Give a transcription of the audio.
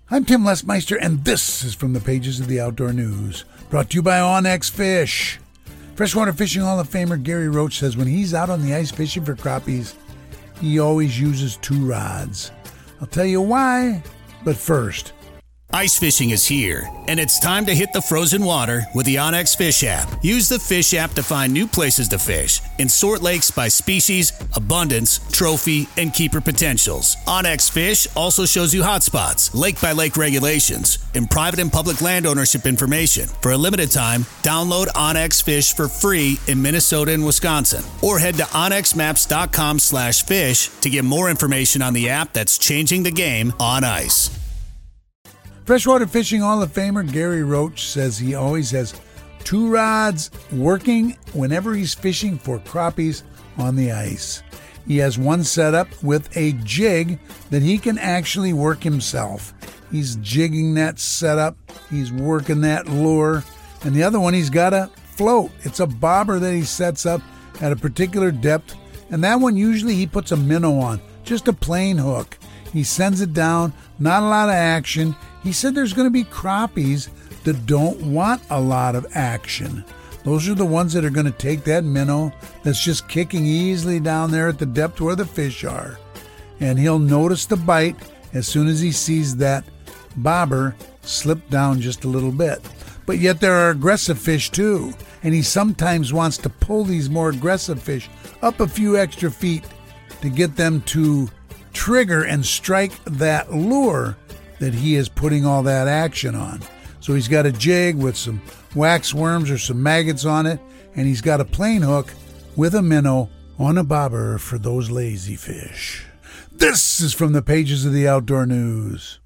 I'm Tim Lesmeister, and this is from the pages of the Outdoor News, brought to you by onX Fish. Freshwater Fishing Hall of Famer Gary Roach says when he's out on the ice fishing for crappies, he always uses 2 rods. I'll tell you why, but first. Ice fishing is here, and it's time to hit the frozen water with the onX Fish app. Use the Fish app to find new places to fish and sort lakes by species, abundance, trophy, and keeper potentials. onX Fish also shows you hotspots, lake-by-lake regulations, and private and public land ownership information. For a limited time, download onX Fish for free in Minnesota and Wisconsin, or head to onxmaps.com/fish to get more information on the app that's changing the game on ice. Freshwater Fishing Hall of Famer Gary Roach says he always has 2 rods working whenever he's fishing for crappies on the ice. He has one set up with a jig that he can actually work himself. He's jigging that setup, he's working that lure, and the other one he's got a float. It's a bobber that he sets up at a particular depth, and that one usually he puts a minnow on, just a plain hook. He sends it down, not a lot of action. He said there's going to be crappies that don't want a lot of action. Those are the ones that are going to take that minnow that's just kicking easily down there at the depth where the fish are. And he'll notice the bite as soon as he sees that bobber slip down just a little bit. But yet there are aggressive fish too. And he sometimes wants to pull these more aggressive fish up a few extra feet to get them to trigger and strike that lure that he is putting all that action on. So he's got a jig with some wax worms or some maggots on it, and he's got a plain hook with a minnow on a bobber for those lazy fish. This is from the pages of the Outdoor News.